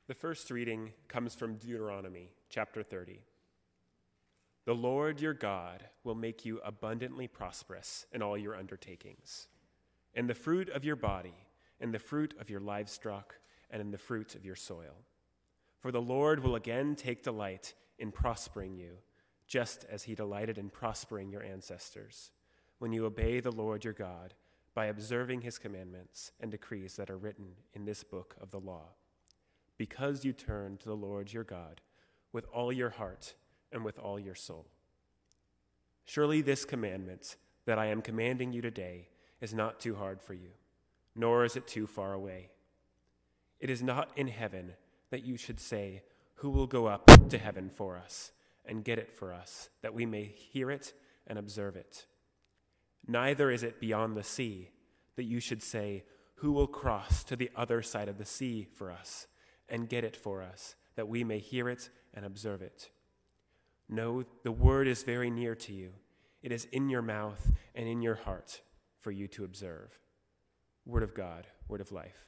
The first reading comes from Deuteronomy chapter 30. The Lord your God will make you abundantly prosperous in all your undertakings, in the fruit of your body, in the fruit of your livestock, and in the fruit of your soil. For the Lord will again take delight in prospering you, just as he delighted in prospering your ancestors, when you obey the Lord your God by observing his commandments and decrees that are written in this book of the law, because you turn to the Lord your God with all your heart and with all your soul. Surely this commandment that I am commanding you today is not too hard for you, nor is it too far away. It is not in heaven that you should say, "Who will go up to heaven for us and get it for us, that we may hear it and observe it?" Neither is it beyond the sea that you should say, "Who will cross to the other side of the sea for us and get it for us, that we may hear it and observe it?" No, the word is very near to you. It is in your mouth and in your heart for you to observe. Word of God, word of life.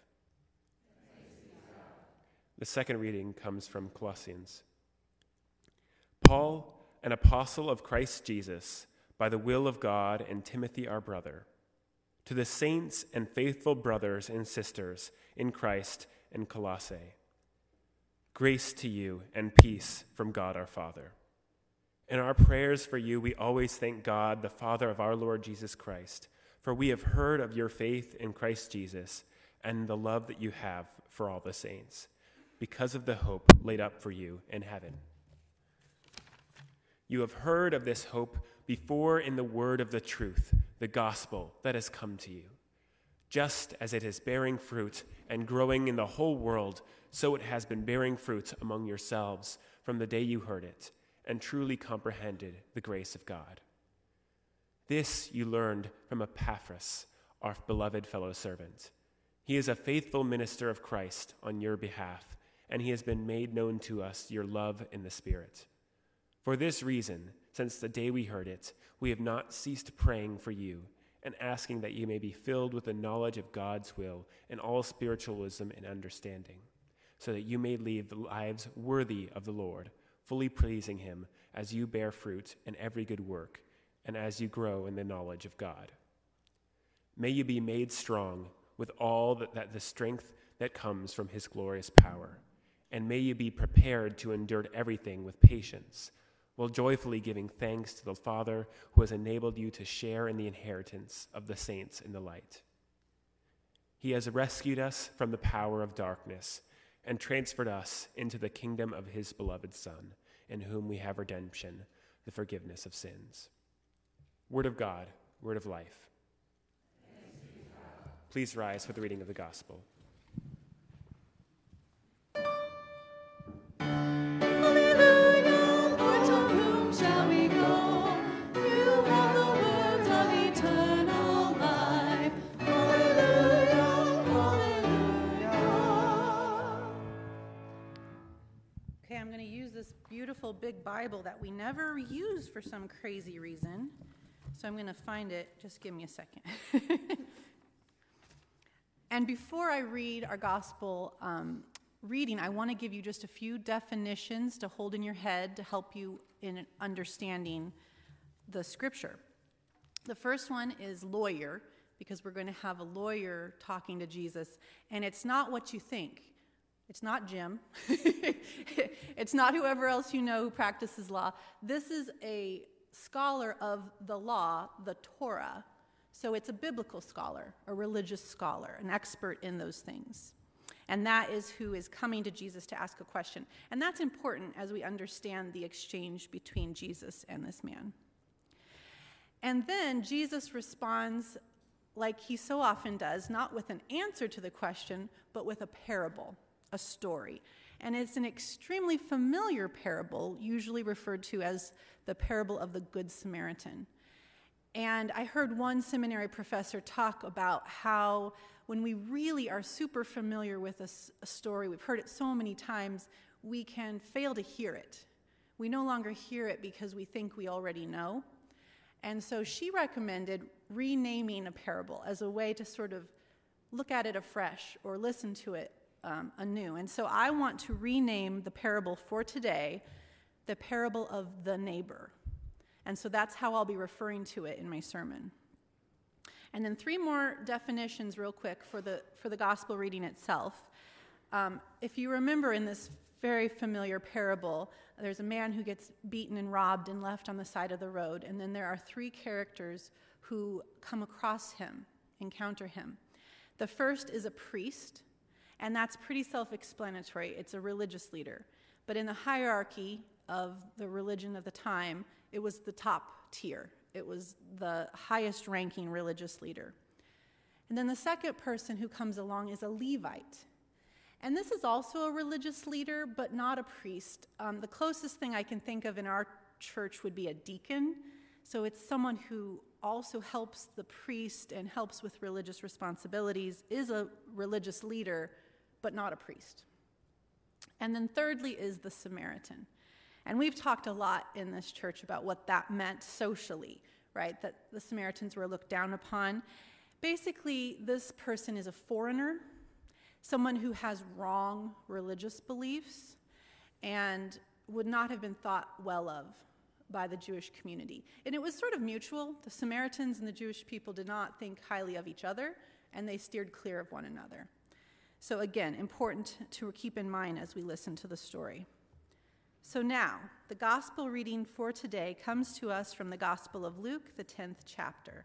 The second reading comes from Colossians. Paul, an apostle of Christ Jesus, by the will of God, and Timothy our brother, to the saints and faithful brothers and sisters in Christ in Colossae, grace to you and peace from God our Father. In our prayers for you, we always thank God, the Father of our Lord Jesus Christ, for we have heard of your faith in Christ Jesus and the love that you have for all the saints, because of the hope laid up for you in heaven. You have heard of this hope before in the word of the truth, the gospel that has come to you. Just as it is bearing fruit and growing in the whole world, so it has been bearing fruit among yourselves from the day you heard it and truly comprehended the grace of God. This you learned from Epaphras, our beloved fellow servant. He is a faithful minister of Christ on your behalf, and he has been made known to us your love in the Spirit. For this reason, since the day we heard it, we have not ceased praying for you and asking that you may be filled with the knowledge of God's will and all spiritualism and understanding, so that you may lead lives worthy of the Lord, fully pleasing him as you bear fruit in every good work and as you grow in the knowledge of God. May you be made strong with all that the strength that comes from his glorious power, and may you be prepared to endure everything with patience, while joyfully giving thanks to the Father who has enabled you to share in the inheritance of the saints in the light. He has rescued us from the power of darkness and transferred us into the kingdom of his beloved Son, in whom we have redemption, the forgiveness of sins. Word of God, word of life. Please rise for the reading of the gospel. I'm going to use this beautiful big Bible that we never use for some crazy reason. So I'm going to find it. Just give me a second. And before I read our gospel reading, I want to give you just a few definitions to hold in your head to help you in understanding the scripture. The first one is lawyer, because we're going to have a lawyer talking to Jesus. And it's not what you think. It's not Jim. It's not whoever else you know who practices law. This is a scholar of the law, the Torah. So it's a biblical scholar, a religious scholar, an expert in those things. And that is who is coming to Jesus to ask a question. And that's important as we understand the exchange between Jesus and this man. And then Jesus responds like he so often does, not with an answer to the question, but with a parable. A story. And it's an extremely familiar parable, usually referred to as the parable of the Good Samaritan. And I heard one seminary professor talk about how when we really are super familiar with a story, we've heard it so many times, we can fail to hear it. We no longer hear it because we think we already know. And so she recommended renaming a parable as a way to sort of look at it afresh or listen to it anew. And so I want to rename the parable for today the parable of the neighbor. And so that's how I'll be referring to it in my sermon. And then 3 more definitions real quick for the gospel reading itself. If you remember in this very familiar parable, there's a man who gets beaten and robbed and left on the side of the road. And then there are 3 characters who come across him, encounter him. The first is a priest, and that's pretty self-explanatory. It's a religious leader. But in the hierarchy of the religion of the time, it was the top tier. It was the highest ranking religious leader. And then the second person who comes along is a Levite. And this is also a religious leader, but not a priest. The closest thing I can think of in our church would be a deacon. So it's someone who also helps the priest and helps with religious responsibilities, is a religious leader, but not a priest. And then thirdly is the Samaritan. And we've talked a lot in this church about what that meant socially, right? That the Samaritans were looked down upon. Basically, this person is a foreigner, someone who has wrong religious beliefs, and would not have been thought well of by the Jewish community. And it was sort of mutual. The Samaritans and the Jewish people did not think highly of each other, and they steered clear of one another. So again, important to keep in mind as we listen to the story. So now, the gospel reading for today comes to us from the Gospel of Luke, the 10th chapter.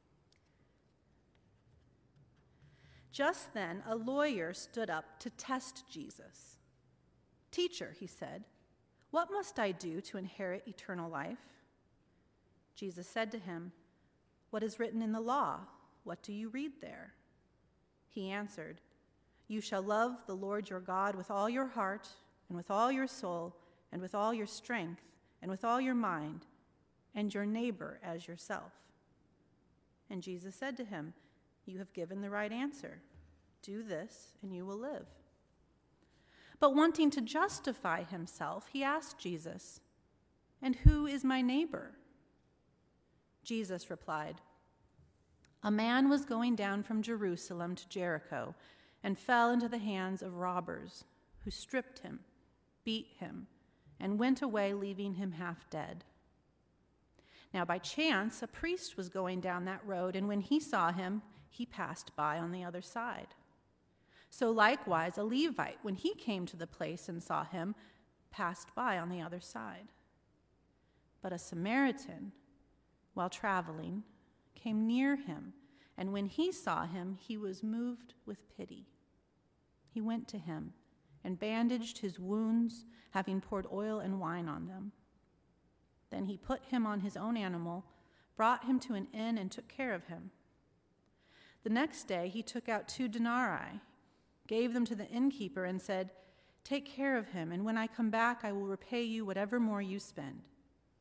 Just then, a lawyer stood up to test Jesus. "Teacher," he said, "what must I do to inherit eternal life?" Jesus said to him, "What is written in the law? What do you read there?" He answered, "You shall love the Lord your God with all your heart, and with all your soul, and with all your strength, and with all your mind, and your neighbor as yourself." And Jesus said to him, "You have given the right answer. Do this, and you will live." But wanting to justify himself, he asked Jesus, "And who is my neighbor?" Jesus replied, "A man was going down from Jerusalem to Jericho and fell into the hands of robbers, who stripped him, beat him, and went away, leaving him half dead. Now by chance, a priest was going down that road, and when he saw him, he passed by on the other side. So likewise, a Levite, when he came to the place and saw him, passed by on the other side. But a Samaritan, while traveling, came near him, and when he saw him, he was moved with pity. He went to him and bandaged his wounds, having poured oil and wine on them. Then he put him on his own animal, brought him to an inn, and took care of him. The next day he took out 2 denarii, gave them to the innkeeper, and said, 'Take care of him, and when I come back I will repay you whatever more you spend.'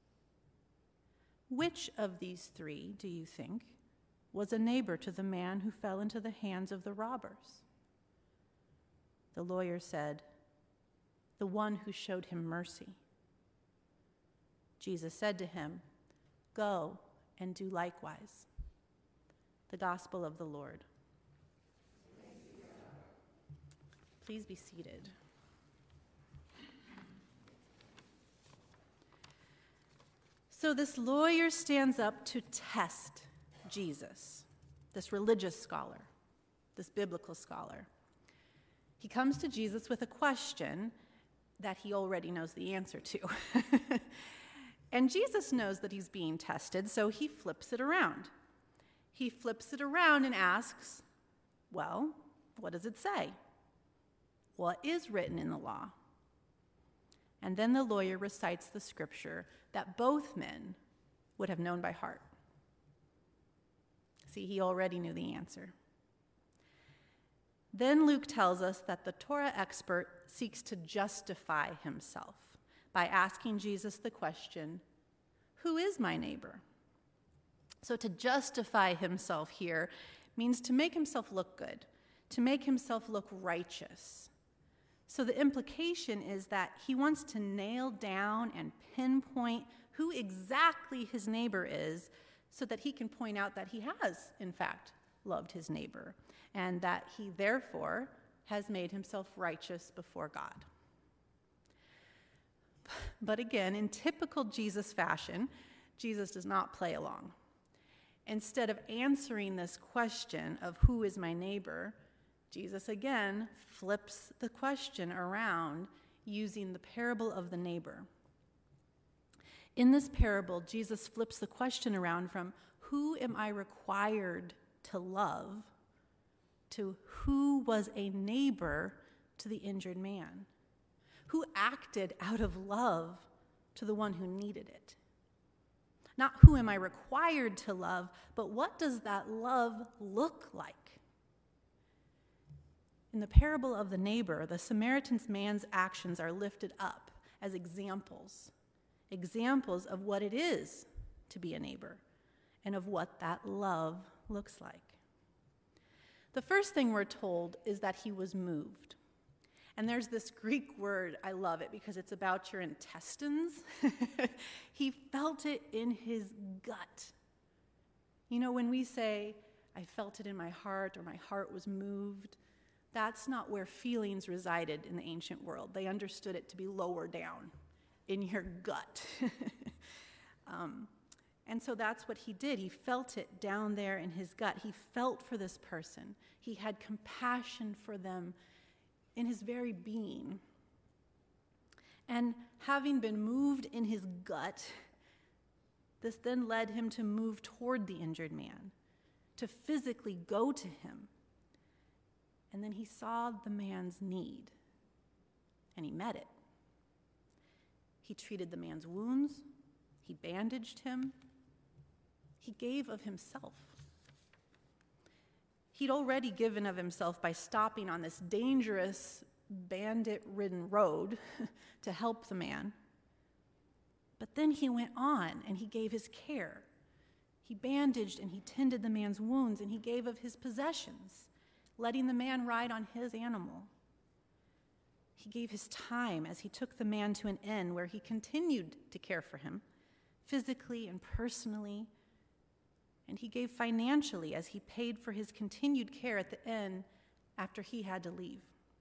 Which of these 3, do you think, was a neighbor to the man who fell into the hands of the robbers?" The lawyer said, "The one who showed him mercy." Jesus said to him, "Go and do likewise." The Gospel of the Lord. Please be seated. So this lawyer stands up to test Jesus, this religious scholar, this biblical scholar. He comes to Jesus with a question that he already knows the answer to. And Jesus knows that he's being tested, so he flips it around. He flips it around and asks, well, what does it say? What is written in the law? And then the lawyer recites the scripture that both men would have known by heart. See, he already knew the answer. Then Luke tells us that the Torah expert seeks to justify himself by asking Jesus the question, "Who is my neighbor?" So to justify himself here means to make himself look good, to make himself look righteous. So the implication is that he wants to nail down and pinpoint who exactly his neighbor is so that he can point out that he has, in fact, loved his neighbor, and that he therefore has made himself righteous before God. But again, in typical Jesus fashion, Jesus does not play along. Instead of answering this question of who is my neighbor, Jesus again flips the question around using the parable of the neighbor. In this parable, Jesus flips the question around from who am I required to love to who was a neighbor to the injured man, who acted out of love to the one who needed it. Not who am I required to love, but what does that love look like? In the parable of the neighbor, the Samaritan man's actions are lifted up as examples of what it is to be a neighbor and of what that love looks like. The first thing we're told is that he was moved. And there's this Greek word, I love it because it's about your intestines. He felt it in his gut. You know, when we say, I felt it in my heart or my heart was moved, that's not where feelings resided in the ancient world. They understood it to be lower down in your gut. And so that's what he did. He felt it down there in his gut. He felt for this person. He had compassion for them in his very being. And having been moved in his gut, this then led him to move toward the injured man, to physically go to him. And then he saw the man's need, and he met it. He treated the man's wounds. He bandaged him. He gave of himself. He'd already given of himself by stopping on this dangerous, bandit-ridden road to help the man. But then he went on and he gave his care. He bandaged and he tended the man's wounds and he gave of his possessions, letting the man ride on his animal. He gave his time as he took the man to an inn where he continued to care for him, physically and personally. And he gave financially as he paid for his continued care at the inn after he had to leave.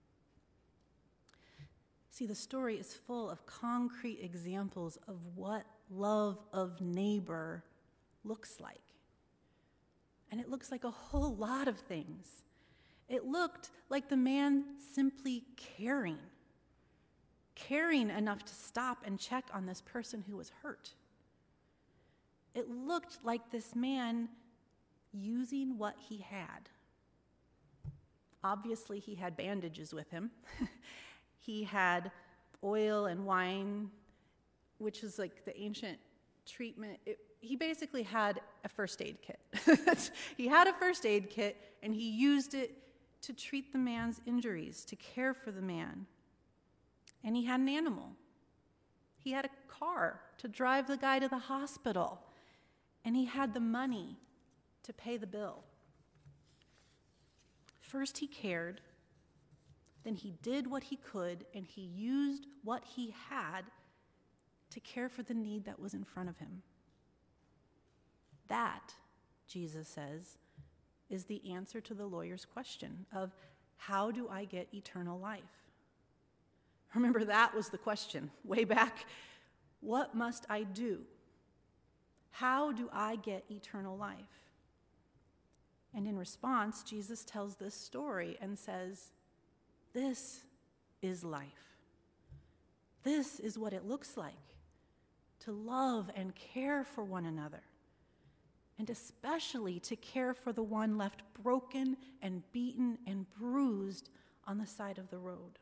See, the story is full of concrete examples of what love of neighbor looks like. And it looks like a whole lot of things. It looked like the man simply caring enough to stop and check on this person who was hurt. It looked like this man using what he had. Obviously, he had bandages with him. He had oil and wine, which is like the ancient treatment. He basically had a first aid kit. He had a first aid kit, and he used it to treat the man's injuries, to care for the man. And he had an animal. He had a car to drive the guy to the hospital. And he had the money to pay the bill. First he cared, then he did what he could, and he used what he had to care for the need that was in front of him. That, Jesus says, is the answer to the lawyer's question of, how do I get eternal life? Remember, that was the question way back. What must I do? How do I get eternal life? And in response, Jesus tells this story and says, this is life. This is what it looks like to love and care for one another, and especially to care for the one left broken and beaten and bruised on the side of the road.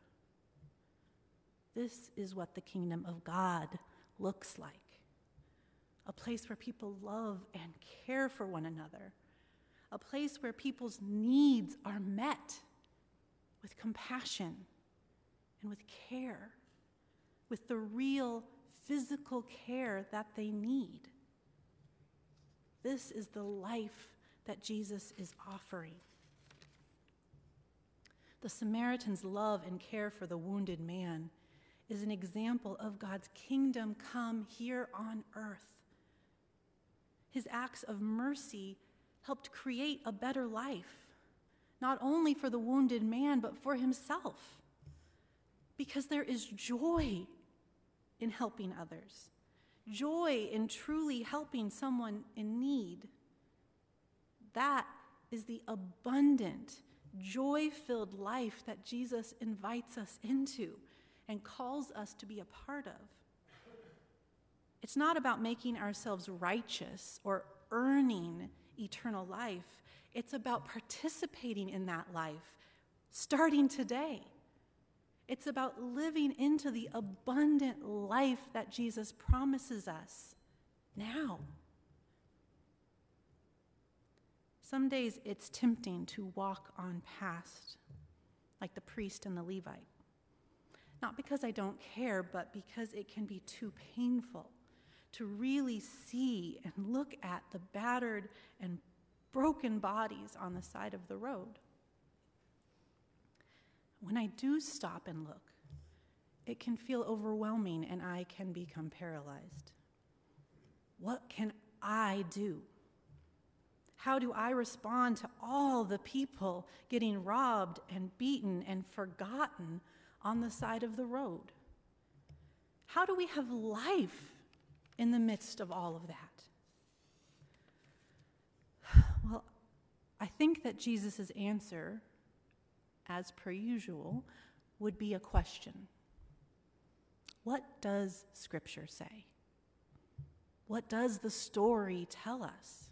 This is what the kingdom of God looks like. A place where people love and care for one another. A place where people's needs are met with compassion and with care, with the real physical care that they need. This is the life that Jesus is offering. The Samaritan's love and care for the wounded man is an example of God's kingdom come here on earth. His acts of mercy helped create a better life, not only for the wounded man, but for himself. Because there is joy in helping others, joy in truly helping someone in need. That is the abundant, joy-filled life that Jesus invites us into and calls us to be a part of. It's not about making ourselves righteous or earning eternal life. It's about participating in that life, starting today. It's about living into the abundant life that Jesus promises us now. Some days it's tempting to walk on past, like the priest and the Levite. Not because I don't care, but because it can be too painful to really see and look at the battered and broken bodies on the side of the road. When I do stop and look, it can feel overwhelming and I can become paralyzed. What can I do? How do I respond to all the people getting robbed and beaten and forgotten on the side of the road? How do we have life in the midst of all of that? Well, I think that Jesus' answer, as per usual, would be a question. What does Scripture say? What does the story tell us?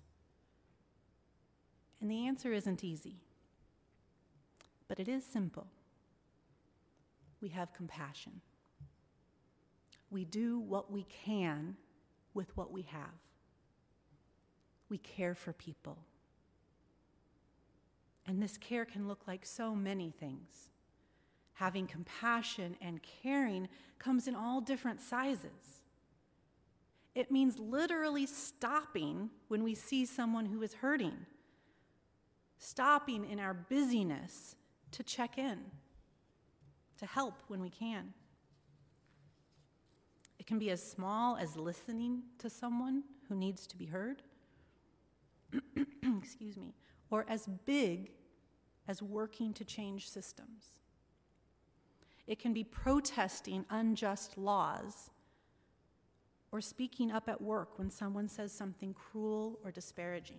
And the answer isn't easy, but it is simple. We have compassion. We do what we can with what we have. We care for people. And this care can look like so many things. Having compassion and caring comes in all different sizes. It means literally stopping when we see someone who is hurting, stopping in our busyness to check in, to help when we can. It can be as small as listening to someone who needs to be heard, excuse me, or as big as working to change systems. It can be protesting unjust laws or speaking up at work when someone says something cruel or disparaging.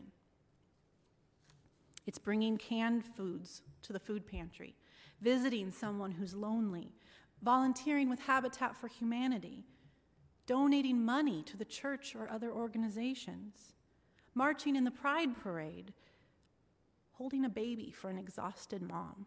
It's bringing canned foods to the food pantry, visiting someone who's lonely, volunteering with Habitat for Humanity, donating money to the church or other organizations, marching in the Pride Parade, holding a baby for an exhausted mom.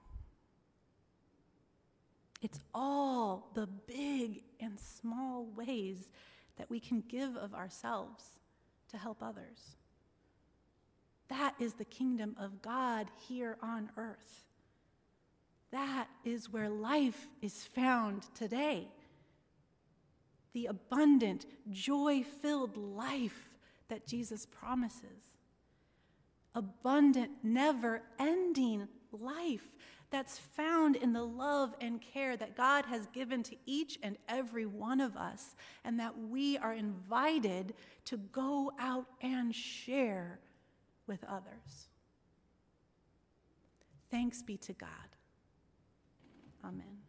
It's all the big and small ways that we can give of ourselves to help others. That is the kingdom of God here on earth. That is where life is found today. The abundant, joy-filled life that Jesus promises. Abundant, never-ending life that's found in the love and care that God has given to each and every one of us, and that we are invited to go out and share with others. Thanks be to God. Amen.